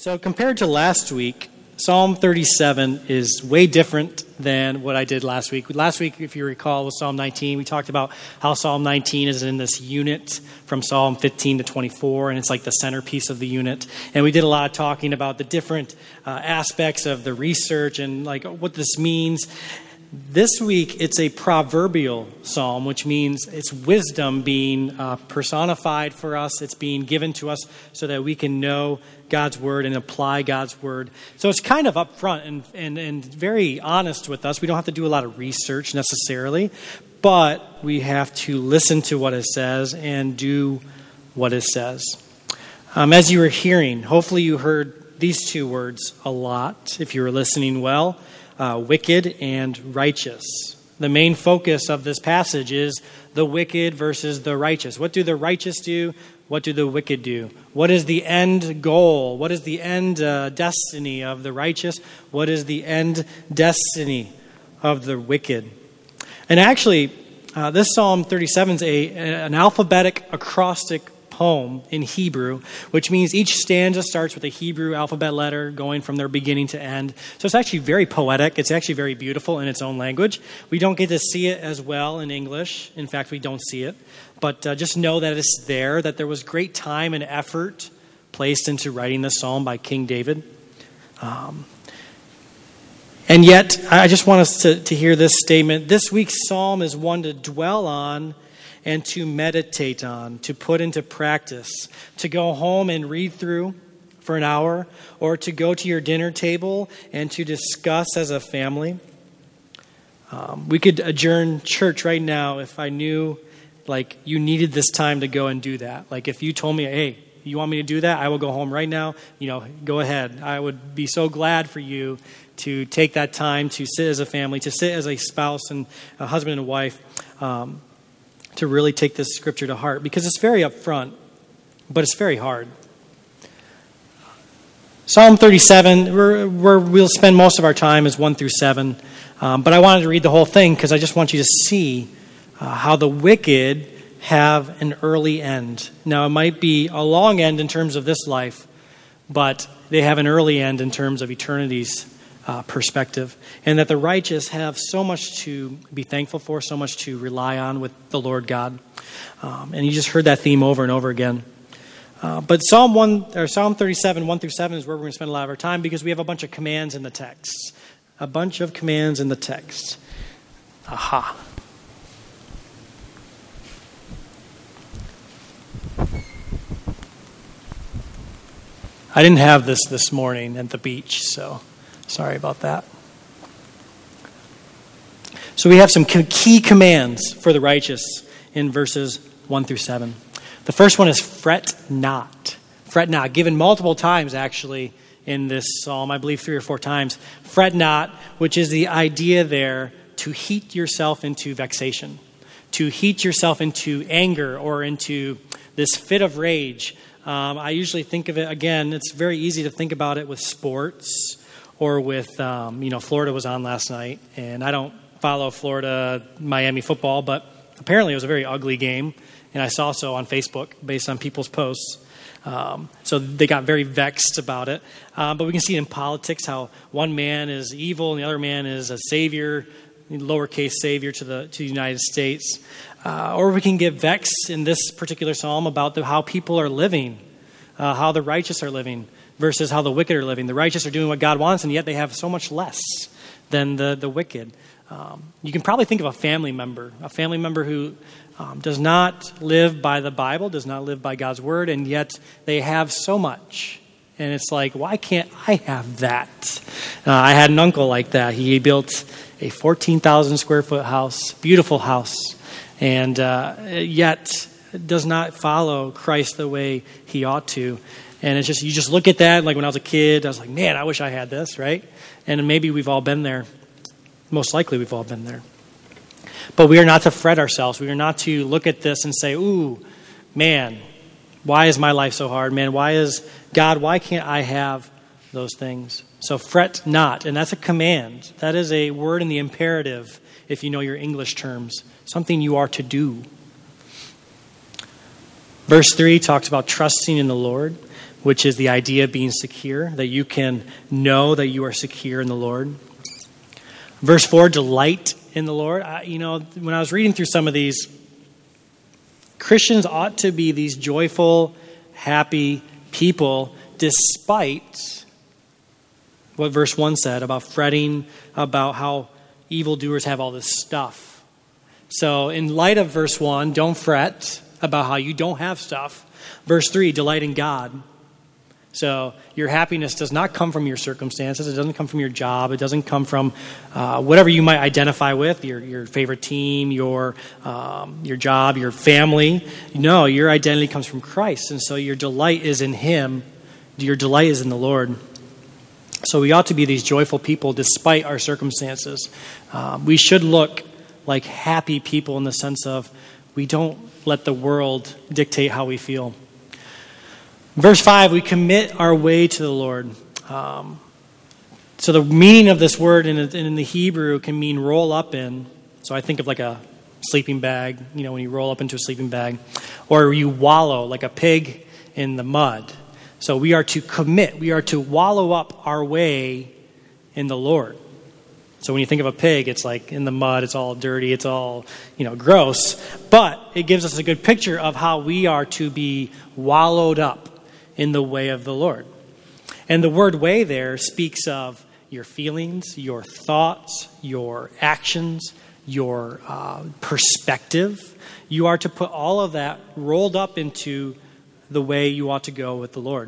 So compared to last week, Psalm 37 is way different than what I did last week. Last week, if you recall, was Psalm 19. We talked about how Psalm 19 is in this unit from Psalm 15 to 24, and it's like the centerpiece of the unit. And we did a lot of talking about the different aspects of the research and like what this means. This week, it's a proverbial psalm, which means it's wisdom being personified for us. It's being given to us so that we can know God's word and apply God's word. So it's kind of upfront and very honest with us. We don't have to do a lot of research necessarily, but we have to listen to what it says and do what it says. As you were hearing, hopefully you heard these two words a lot if you were listening well. Wicked and righteous. The main focus of this passage is the wicked versus the righteous. What do the righteous do? What do the wicked do? What is the end goal? What is the end destiny of the righteous? What is the end destiny of the wicked? And actually, this Psalm 37 is an alphabetic acrostic poem in Hebrew, which means each stanza starts with a Hebrew alphabet letter going from their beginning to end. So it's actually very poetic. It's actually very beautiful in its own language. We don't get to see it as well in English. In fact, we don't see it. But just know that it's there, that there was great time and effort placed into writing this psalm by King David. And yet, I just want us to hear this statement. This week's psalm is one to dwell on and to meditate on, to put into practice, to go home and read through for an hour, or to go to your dinner table and to discuss as a family. We could adjourn church right now if I knew, like, you needed this time to go and do that. Like, if you told me, hey, you want me to do that? I will go home right now. Go ahead. I would be so glad for you to take that time to sit as a family, to sit as a spouse and a husband and wife, to really take this scripture to heart, because it's very upfront, but it's very hard. Psalm 37, where we'll spend most of our time, is 1 through 7. But I wanted to read the whole thing because I just want you to see how the wicked have an early end. Now, it might be a long end in terms of this life, but they have an early end in terms of eternity's perspective, and that the righteous have so much to be thankful for, so much to rely on with the Lord God. And you just heard that theme over and over again. But Psalm 37, 1 through 7 is where we're going to spend a lot of our time, because we have a bunch of commands in the text. A bunch of commands in the text. Aha. I didn't have this morning at the beach, so sorry about that. So we have some key commands for the righteous in verses 1 through 7. The first one is fret not. Fret not, given multiple times actually in this psalm, I believe 3 or 4 times. Fret not, which is the idea there to heat yourself into vexation, to heat yourself into anger or into this fit of rage. I usually think of it, again, it's very easy to think about it with sports or with, Florida was on last night, and I don't follow Florida-Miami football, but apparently it was a very ugly game, and I saw so on Facebook based on people's posts. So they got very vexed about it. But we can see in politics how one man is evil and the other man is a savior, lowercase savior to the United States. Or we can get vexed in this particular psalm about how people are living, how the righteous are living versus how the wicked are living. The righteous are doing what God wants, and yet they have so much less than the wicked. You can probably think of a family member who does not live by the Bible, does not live by God's word, and yet they have so much. And it's like, why can't I have that? I had an uncle like that. He built a 14,000 square foot house, beautiful house, and yet does not follow Christ the way he ought to. And it's just, you just look at that, like when I was a kid, I was like, man, I wish I had this, right? And maybe we've all been there. Most likely we've all been there. But we are not to fret ourselves. We are not to look at this and say, ooh, man, why is my life so hard? Man, why can't I have those things? So fret not. And that's a command. That is a word in the imperative, if you know your English terms. Something you are to do. Verse 3 talks about trusting in the Lord. which is the idea of being secure, that you can know that you are secure in the Lord. Verse 4, delight in the Lord. When I was reading through some of these, Christians ought to be these joyful, happy people, despite what verse 1 said about fretting, about how evildoers have all this stuff. So in light of verse 1, don't fret about how you don't have stuff. Verse 3, delight in God. So your happiness does not come from your circumstances. It doesn't come from your job. It doesn't come from whatever you might identify with, your favorite team, your job, your family. No, your identity comes from Christ. And so your delight is in Him. Your delight is in the Lord. So we ought to be these joyful people despite our circumstances. We should look like happy people in the sense of we don't let the world dictate how we feel. Verse 5, we commit our way to the Lord. So the meaning of this word in the Hebrew can mean roll up in. So I think of like a sleeping bag, when you roll up into a sleeping bag. Or you wallow like a pig in the mud. So we are to commit. We are to wallow up our way in the Lord. So when you think of a pig, it's like in the mud, it's all dirty, it's all, gross. But it gives us a good picture of how we are to be wallowed up in the way of the Lord. And the word way there speaks of your feelings, your thoughts, your actions, your perspective. You are to put all of that rolled up into the way you ought to go with the Lord.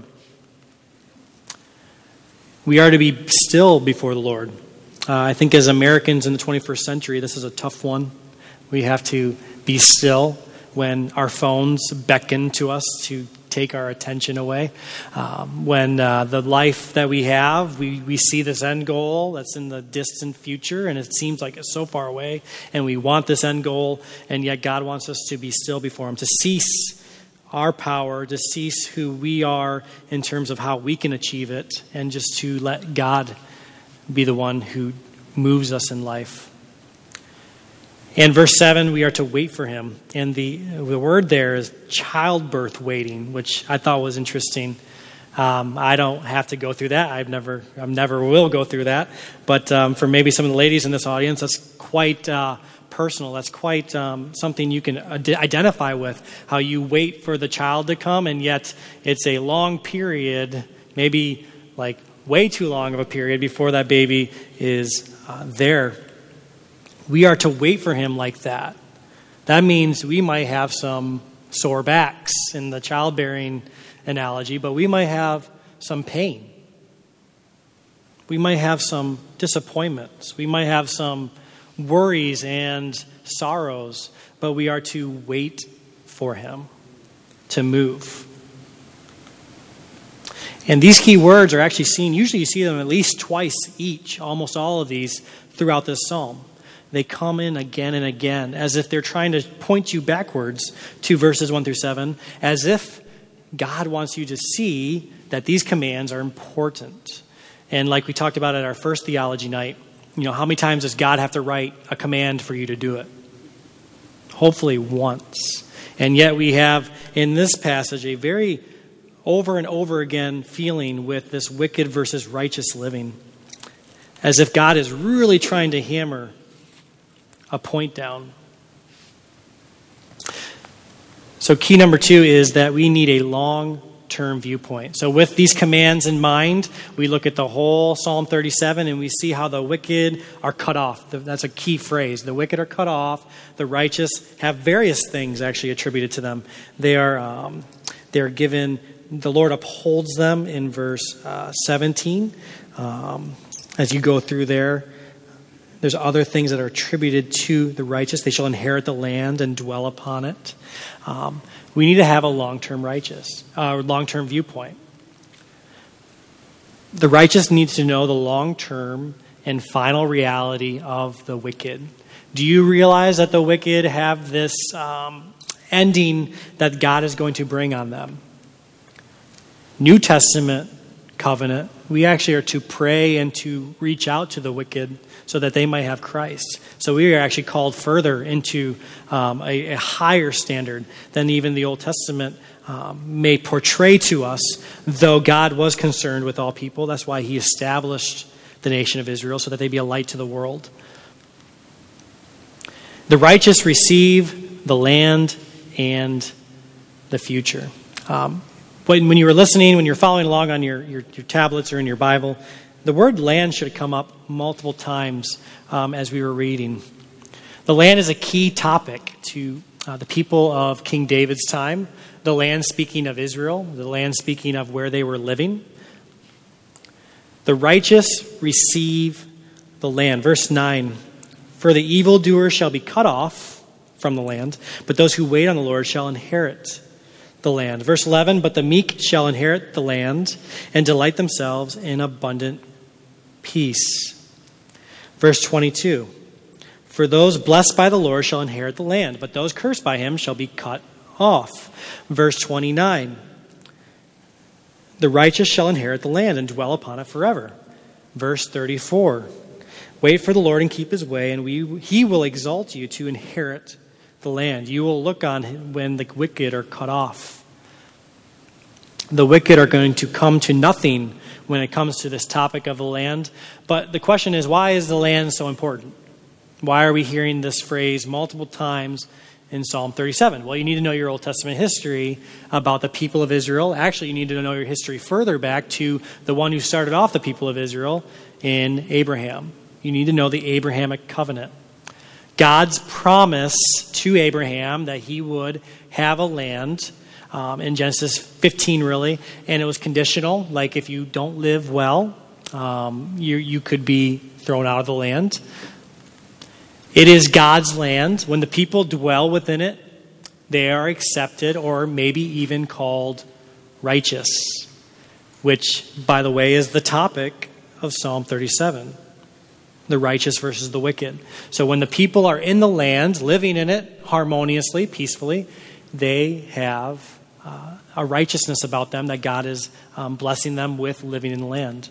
We are to be still before the Lord. I think as Americans in the 21st century, this is a tough one. We have to be still when our phones beckon to us to take our attention away. When the life that we have, we see this end goal that's in the distant future, and it seems like it's so far away, and we want this end goal, and yet God wants us to be still before Him, to cease our power, to cease who we are in terms of how we can achieve it, and just to let God be the one who moves us in life. And verse 7, we are to wait for Him. And the word there is childbirth waiting, which I thought was interesting. I don't have to go through that. I never will go through that. But for maybe some of the ladies in this audience, that's quite personal. That's quite something you can identify with, how you wait for the child to come, and yet it's a long period, maybe like way too long of a period before that baby is there. We are to wait for Him like that. That means we might have some sore backs in the childbearing analogy, but we might have some pain. We might have some disappointments. We might have some worries and sorrows, but we are to wait for Him to move. And these key words are actually seen, usually you see them at least twice each, almost all of these throughout this psalm. They come in again and again as if they're trying to point you backwards to verses 1 through 7, as if God wants you to see that these commands are important. And like we talked about at our first theology night, how many times does God have to write a command for you to do it? Hopefully once. And yet we have in this passage a very over and over again feeling with this wicked versus righteous living, as if God is really trying to hammer a point down. So key number 2 is that we need a long-term viewpoint. So with these commands in mind, we look at the whole Psalm 37 and we see how the wicked are cut off. That's a key phrase. The wicked are cut off. The righteous have various things actually attributed to them. They're given, the Lord upholds them in verse 17. As you go through there's other things that are attributed to the righteous. They shall inherit the land and dwell upon it. We need to have a long-term viewpoint. The righteous needs to know the long-term and final reality of the wicked. Do you realize that the wicked have this ending that God is going to bring on them? New Testament covenant, we actually are to pray and to reach out to the wicked so that they might have Christ. So we are actually called further into a higher standard than even the Old Testament may portray to us, though God was concerned with all people. That's why he established the nation of Israel, so that they be a light to the world. The righteous receive the land and the future. When you were listening, when you're following along on your tablets or in your Bible, the word land should come up multiple times as we were reading. The land is a key topic to the people of King David's time. The land speaking of Israel, the land speaking of where they were living. The righteous receive the land. Verse 9, for the evildoer shall be cut off from the land, but those who wait on the Lord shall inherit the land. Verse 11, but the meek shall inherit the land and delight themselves in abundant peace. Verse 22, for those blessed by the Lord shall inherit the land, but those cursed by him shall be cut off. Verse 29, the righteous shall inherit the land and dwell upon it forever. Verse 34, wait for the Lord and keep his way, and he will exalt you to inherit the land. You will look on him when the wicked are cut off. The wicked are going to come to nothing when it comes to this topic of the land. But the question is, why is the land so important? Why are we hearing this phrase multiple times in Psalm 37? Well, you need to know your Old Testament history about the people of Israel. Actually, you need to know your history further back to the one who started off the people of Israel in Abraham. You need to know the Abrahamic covenant. God's promise to Abraham that he would have a land in Genesis 15, really, and it was conditional. Like if you don't live well, you could be thrown out of the land. It is God's land. When the people dwell within it, they are accepted or maybe even called righteous, which, by the way, is the topic of Psalm 37, the righteous versus the wicked. So when the people are in the land, living in it harmoniously, peacefully, they have a righteousness about them that God is blessing them with living in the land.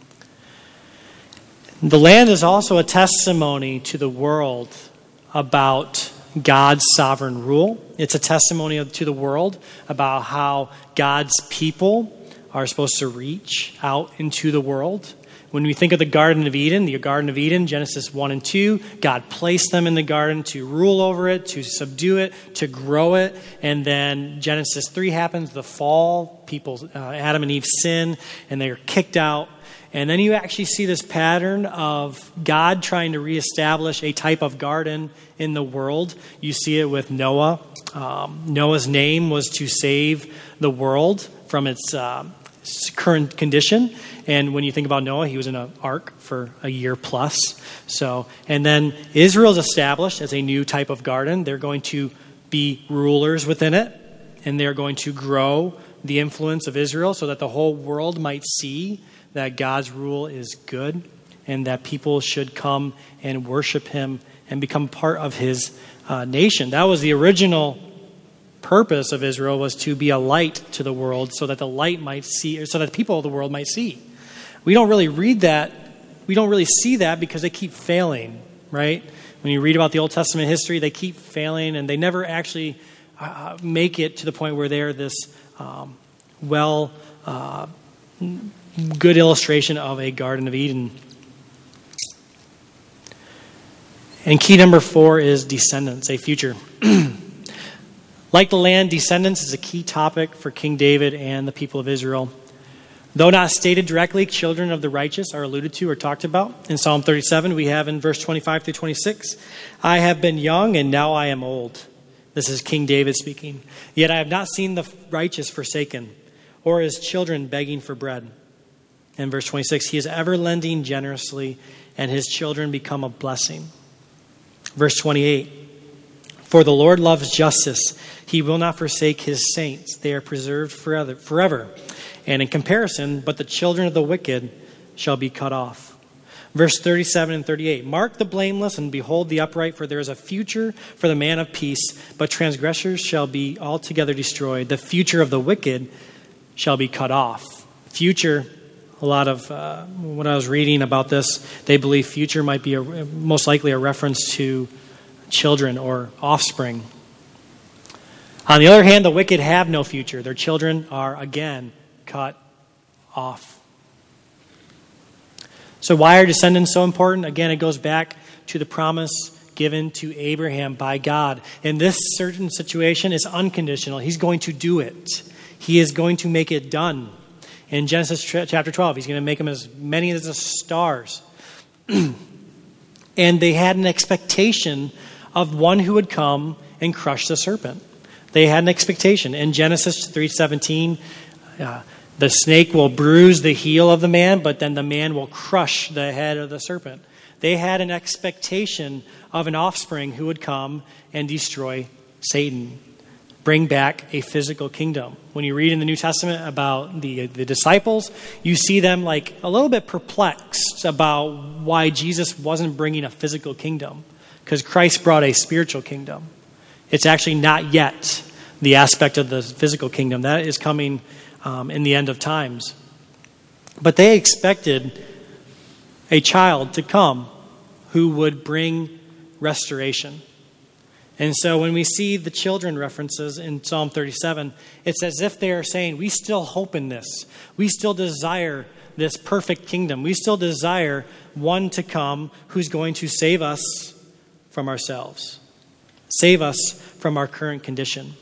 The land is also a testimony to the world about God's sovereign rule. It's a testimony to the world about how God's people are supposed to reach out into the world. When we think of the Garden of Eden, Genesis 1 and 2, God placed them in the garden to rule over it, to subdue it, to grow it. And then Genesis 3 happens, the fall, Adam and Eve sin, and they are kicked out. And then you actually see this pattern of God trying to reestablish a type of garden in the world. You see it with Noah. Noah's name was to save the world from its current condition. And when you think about Noah, he was in an ark for a year plus. And then Israel is established as a new type of garden. They're going to be rulers within it, and they're going to grow the influence of Israel so that the whole world might see that God's rule is good and that people should come and worship him and become part of his nation. That was the original purpose of Israel, was to be a light to the world so that the light might see, or so that the people of the world might see. We don't really read that. We don't really see that because they keep failing, right? When you read about the Old Testament history, they keep failing and they never actually make it to the point where they're this good illustration of a Garden of Eden. And key number 4 is descendants, a future. Like the land, descendants is a key topic for King David and the people of Israel. Though not stated directly, children of the righteous are alluded to or talked about. In Psalm 37, we have in verse 25 through 26, I have been young and now I am old. This is King David speaking. Yet I have not seen the righteous forsaken, or his children begging for bread. In verse 26, he is ever lending generously, and his children become a blessing. Verse 28, for the Lord loves justice. He will not forsake his saints. They are preserved forever. And in comparison, but the children of the wicked shall be cut off. Verse 37 and 38, mark the blameless and behold the upright, for there is a future for the man of peace, but transgressors shall be altogether destroyed. The future of the wicked shall be cut off. Future, a lot of when I was reading about this, they believe future might be most likely a reference to children or offspring. On the other hand, the wicked have no future. Their children are again cut off. So why are descendants so important? Again, it goes back to the promise given to Abraham by God. In this certain situation, it's unconditional. He's going to do it. He is going to make it done. In Genesis chapter 12, he's going to make them as many as the stars. And they had an expectation of one who would come and crush the serpent. They had an expectation. In Genesis 3:17, the snake will bruise the heel of the man, but then the man will crush the head of the serpent. They had an expectation of an offspring who would come and destroy Satan, bring back a physical kingdom. When you read in the New Testament about the disciples, you see them like a little bit perplexed about why Jesus wasn't bringing a physical kingdom, because Christ brought a spiritual kingdom. It's actually not yet the aspect of the physical kingdom. That is coming in the end of times. But they expected a child to come who would bring restoration. And so when we see the children references in Psalm 37, it's as if they are saying, we still hope in this. We still desire this perfect kingdom. We still desire one to come who's going to save us from ourselves, save us from our current condition.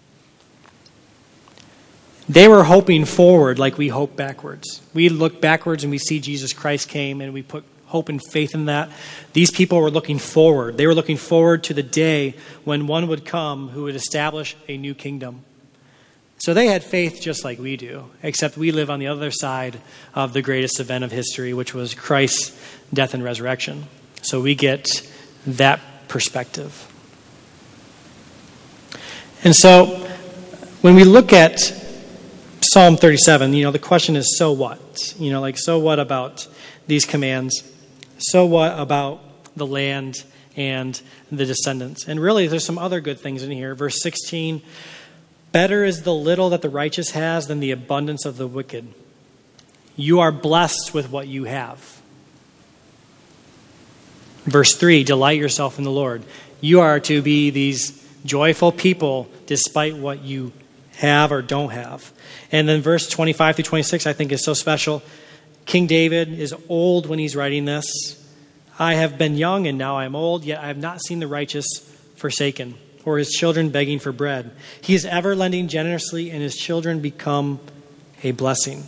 They were hoping forward like we hope backwards. We look backwards and we see Jesus Christ came and we put hope and faith in that. These people were looking forward. They were looking forward to the day when one would come who would establish a new kingdom. So they had faith just like we do, except we live on the other side of the greatest event of history, which was Christ's death and resurrection. So we get that perspective. And so when we look at Psalm 37, the question is, so what? So what about these commands? So what about the land and the descendants? And really, there's some other good things in here. Verse 16, better is the little that the righteous has than the abundance of the wicked. You are blessed with what you have. Verse 3, delight yourself in the Lord. You are to be these joyful people despite what you have or don't have. And then verse 25 through 26, I think, is so special. King David is old when he's writing this. I have been young and now I am old, yet I have not seen the righteous forsaken, or his children begging for bread. He is ever lending generously, and his children become a blessing.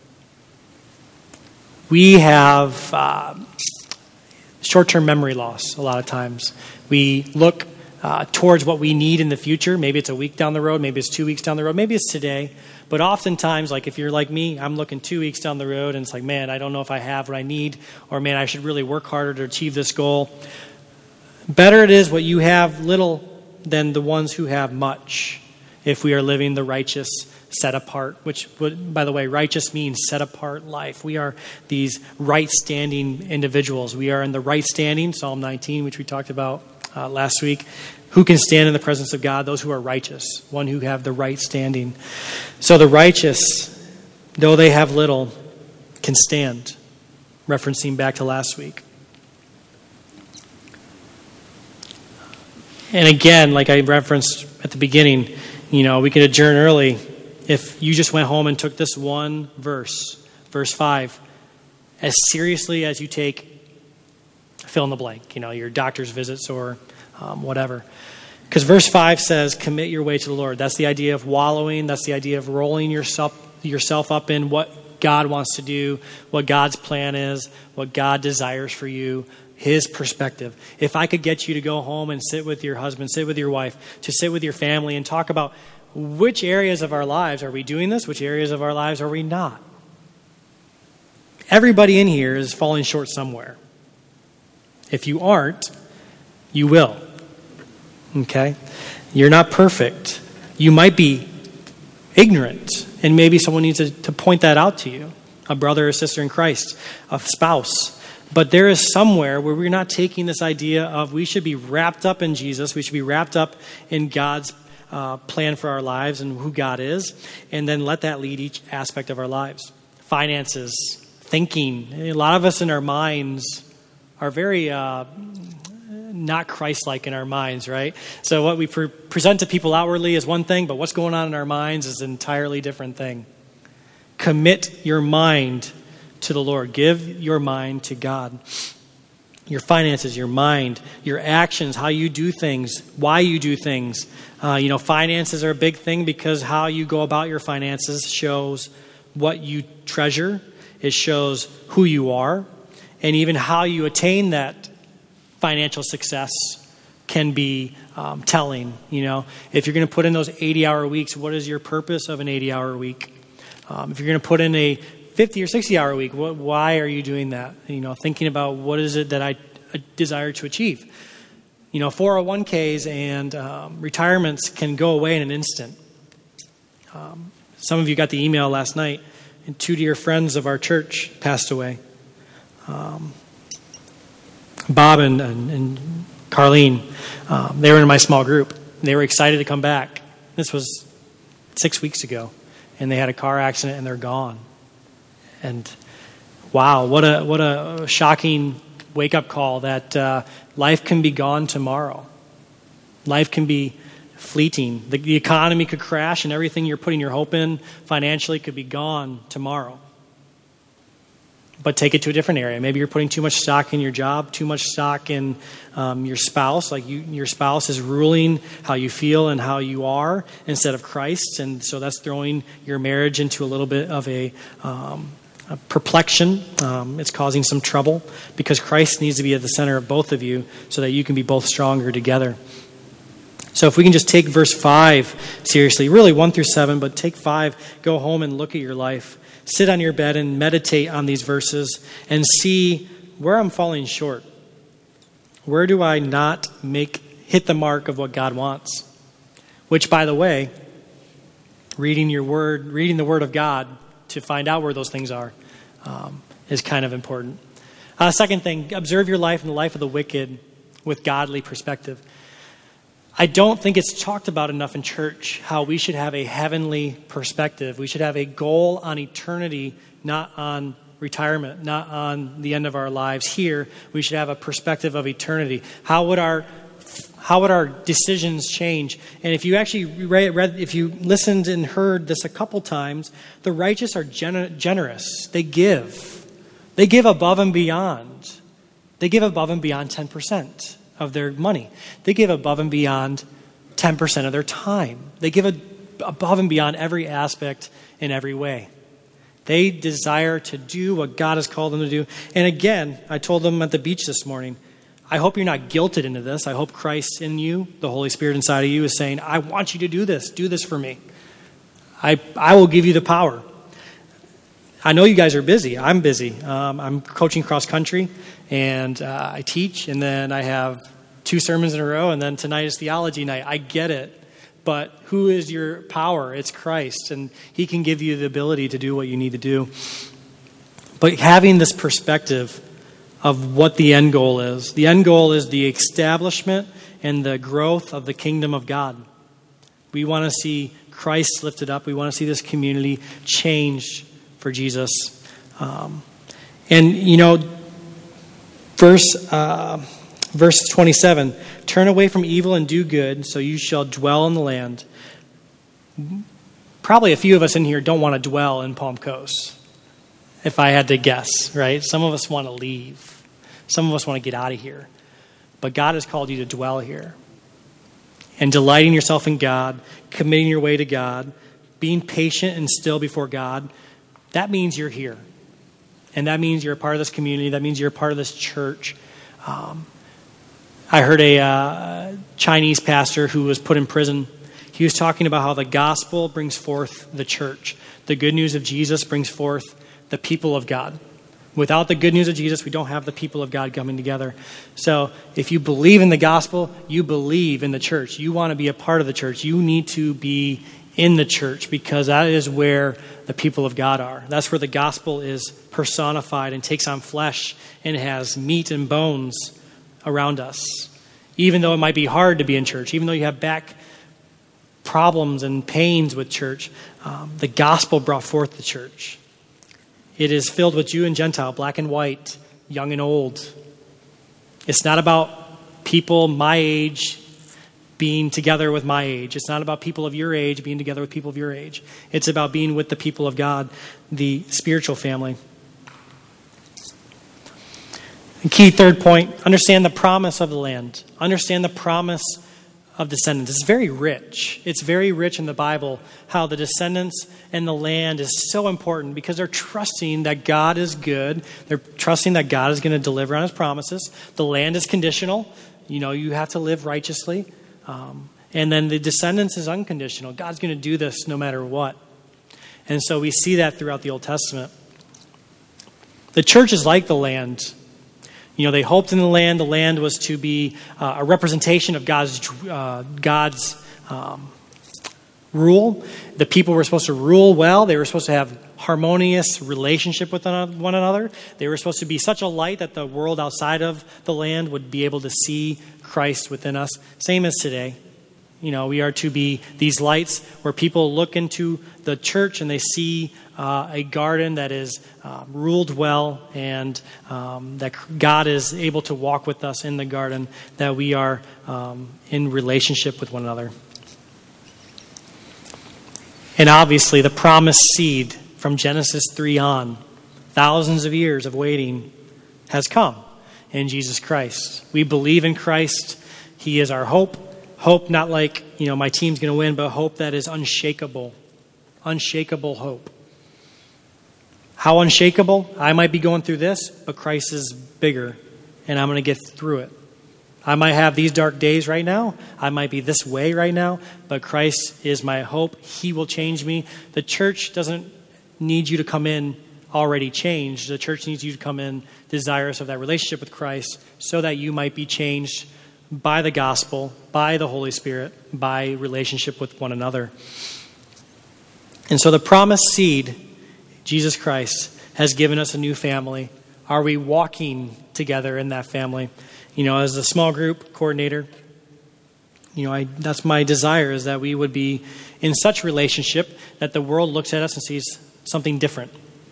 We have short-term memory loss a lot of times. We look towards what we need in the future. Maybe it's a week down the road. Maybe it's 2 weeks down the road. Maybe it's today. But oftentimes, like if you're like me, I'm looking 2 weeks down the road and it's like, man, I don't know if I have what I need, or man, I should really work harder to achieve this goal. Better it is what you have little than the ones who have much, if we are living the righteous, set apart, which would, by the way, righteous means set apart life. We are these right standing individuals. We are in the right standing, Psalm 19, which we talked about last week. Who can stand in the presence of God? Those who are righteous, one who have the right standing. So the righteous, though they have little, can stand, referencing back to last week. And again, like I referenced at the beginning, we could adjourn early if you just went home and took this one verse, verse 5, as seriously as you take fill in the blank, your doctor's visits or whatever. Because verse 5 says, commit your way to the Lord. That's the idea of wallowing. That's the idea of rolling yourself up in what God wants to do, what God's plan is, what God desires for you, his perspective. If I could get you to go home and sit with your husband, sit with your wife, to sit with your family and talk about which areas of our lives are we doing this, which areas of our lives are we not. Everybody in here is falling short somewhere. If you aren't, you will. Okay? You're not perfect. You might be ignorant, and maybe someone needs to point that out to you. A brother or sister in Christ, a spouse. But there is somewhere where we're not taking this idea of we should be wrapped up in Jesus, we should be wrapped up in God's plan for our lives and who God is, and then let that lead each aspect of our lives. Finances, thinking. A lot of us in our minds are very not Christ-like in our minds, right? So what we present to people outwardly is one thing, but what's going on in our minds is an entirely different thing. Commit your mind to the Lord. Give your mind to God. Your finances, your mind, your actions, how you do things, why you do things. Finances are a big thing because how you go about your finances shows what you treasure. It shows who you are. And even how you attain that financial success can be telling. If you're going to put in those 80-hour weeks, what is your purpose of an 80-hour week? If you're going to put in a 50 or 60-hour week, why are you doing that? Thinking about what is it that I desire to achieve. 401ks and retirements can go away in an instant. Some of you got the email last night, and 2 dear friends of our church passed away. Bob and Carlene, they were in my small group. They were excited to come back. This was 6 weeks ago, and they had a car accident and they're gone. And wow, what a shocking wake-up call that life can be gone tomorrow. Life can be fleeting. The economy could crash and everything you're putting your hope in financially could be gone tomorrow. But take it to a different area. Maybe you're putting too much stock in your job, too much stock in your spouse. Like your spouse is ruling how you feel and how you are instead of Christ. And so that's throwing your marriage into a little bit of a perplexion. It's causing some trouble because Christ needs to be at the center of both of you so that you can be both stronger together. So if we can just take verse 5 seriously, really 1 through 7, but take 5, go home and look at your life. Sit on your bed and meditate on these verses and see where I'm falling short. Where do I not hit the mark of what God wants? Which, by the way, reading the Word of God to find out where those things are is kind of important. Second thing, observe your life and the life of the wicked with godly perspective. I don't think it's talked about enough in church how we should have a heavenly perspective. We should have a goal on eternity, not on retirement, not on the end of our lives here. We should have a perspective of eternity. How would our decisions change? And if you actually if you listened and heard this a couple times, the righteous are generous. They give. They give above and beyond. They give above and beyond 10% of their money. They give above and beyond 10% of their time. They give above and beyond every aspect in every way. They desire to do what God has called them to do. And again, I told them at the beach this morning, I hope you're not guilted into this. I hope Christ in you, the Holy Spirit inside of you, is saying, I want you to do this. Do this for me. I will give you the power. I know you guys are busy. I'm busy. I'm coaching cross country, and I teach, and then I have 2 sermons in a row, and then tonight is theology night. I get it. But who is your power? It's Christ, and He can give you the ability to do what you need to do. But having this perspective of what the end goal is. The end goal is the establishment and the growth of the kingdom of God. We want to see Christ lifted up. We want to see this community changed for Jesus. Verse 27, turn away from evil and do good, so you shall dwell in the land. Probably a few of us in here don't want to dwell in Palm Coast, if I had to guess, right? Some of us want to leave. Some of us want to get out of here. But God has called you to dwell here. And delighting yourself in God, committing your way to God, being patient and still before God, that means you're here. And that means you're a part of this community. That means you're a part of this church. I heard a Chinese pastor who was put in prison. He was talking about how the gospel brings forth the church. The good news of Jesus brings forth the people of God. Without the good news of Jesus, we don't have the people of God coming together. So if you believe in the gospel, you believe in the church. You want to be a part of the church. You need to be in the church because that is where the people of God are. That's where the gospel is personified and takes on flesh and has meat and bones around us. Even though it might be hard to be in church, even though you have back problems and pains with church, the gospel brought forth the church. It is filled with Jew and Gentile, black and white, young and old. It's not about people my age being together with my age. It's not about people of your age being together with people of your age. It's about being with the people of God, the spiritual family. The key third point, understand the promise of the land. Understand the promise of descendants. It's very rich. It's very rich in the Bible how the descendants and the land is so important because they're trusting that God is good. They're trusting that God is going to deliver on his promises. The land is conditional. You have to live righteously. And then the descendants is unconditional. God's going to do this no matter what. And so we see that throughout the Old Testament. The church is like the land. They hoped in the land. The land was to be a representation of God's rule. The people were supposed to rule well. They were supposed to have harmonious relationship with one another. They were supposed to be such a light that the world outside of the land would be able to see Christ within us. Same as today. We are to be these lights where people look into the church and they see a garden that is ruled well and that God is able to walk with us in the garden, that we are in relationship with one another. And obviously the promised seed from Genesis 3 on, thousands of years of waiting, has come in Jesus Christ. We believe in Christ. He is our hope. Hope not like, my team's going to win, but hope that is unshakable. Unshakable hope. How unshakable? I might be going through this, but Christ is bigger, and I'm going to get through it. I might have these dark days right now. I might be this way right now, but Christ is my hope. He will change me. The church doesn't need you to come in already changed. The church needs you to come in desirous of that relationship with Christ so that you might be changed by the gospel, by the Holy Spirit, by relationship with one another. And so the promised seed, Jesus Christ, has given us a new family. Are we walking together in that family? As a small group coordinator, that's my desire, is that we would be in such relationship that the world looks at us and sees something different.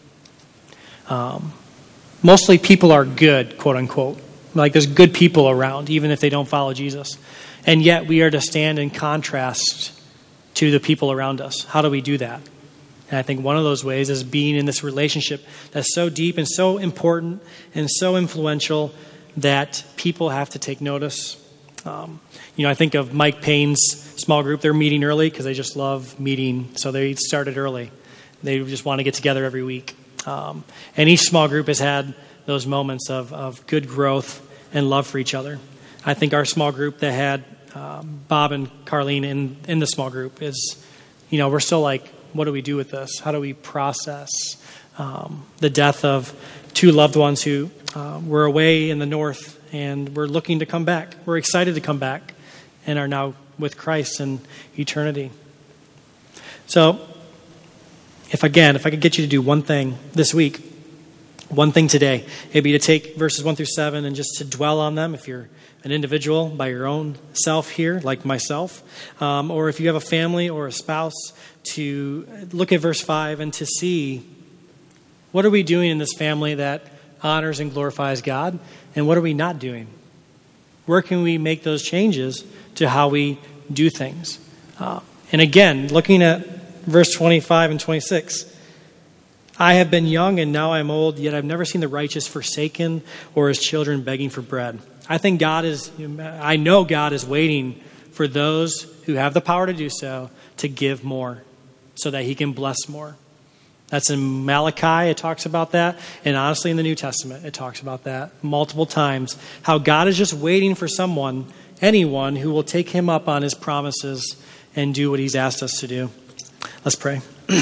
Mostly people are good, quote unquote. Like there's good people around, even if they don't follow Jesus. And yet we are to stand in contrast to the people around us. How do we do that? And I think one of those ways is being in this relationship that's so deep and so important and so influential that people have to take notice. I think of Mike Payne's small group. They're meeting early because they just love meeting. So they started early. They just want to get together every week. And each small group has had those moments of good growth and love for each other. I think our small group that had Bob and Carlene in the small group is, we're still like, what do we do with this? How do we process the death of two loved ones who were away in the north and we're looking to come back. We're excited to come back and are now with Christ in eternity. So, if I could get you to do one thing this week, one thing today, it'd be to take verses 1 through 7 and just to dwell on them if you're an individual by your own self here, like myself, or if you have a family or a spouse, to look at verse 5 and to see what are we doing in this family that honors and glorifies God, and what are we not doing? Where can we make those changes to how we do things? And again, looking at verse 25 and 26, I have been young and now I'm old, yet I've never seen the righteous forsaken or his children begging for bread. I know God is waiting for those who have the power to do so to give more so that he can bless more. That's in Malachi, it talks about that. And honestly, in the New Testament, it talks about that multiple times. How God is just waiting for anyone who will take him up on his promises and do what he's asked us to do. Let's pray.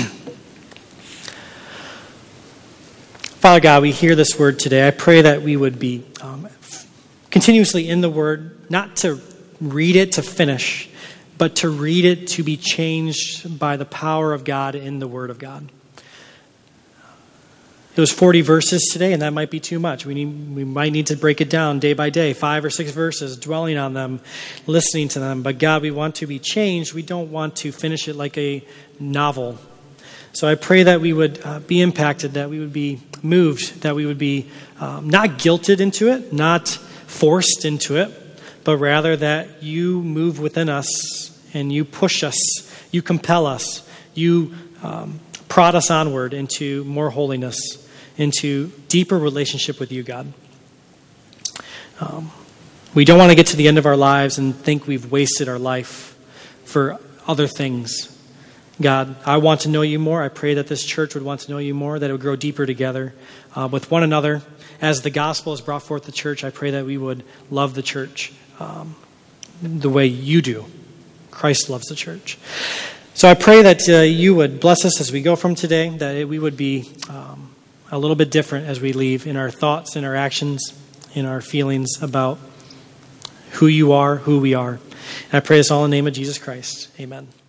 Father God, we hear this word today. I pray that we would be continuously in the word, not to read it to finish, but to read it to be changed by the power of God in the word of God. It was 40 verses today, and that might be too much. We might need to break it down day by day, 5 or 6 verses, dwelling on them, listening to them. But God, we want to be changed. We don't want to finish it like a novel. So I pray that we would be impacted, that we would be moved, that we would be not guilted into it, not forced into it, but rather that you move within us and you push us, you compel us, you prod us onward into more holiness, into deeper relationship with you, God. We don't want to get to the end of our lives and think we've wasted our life for other things. God, I want to know you more. I pray that this church would want to know you more, that it would grow deeper together with one another. As the gospel has brought forth the church, I pray that we would love the church the way you do. Christ loves the church. So I pray that you would bless us as we go from today, that we would be a little bit different as we leave in our thoughts, in our actions, in our feelings about who you are, who we are. And I pray this all in the name of Jesus Christ. Amen.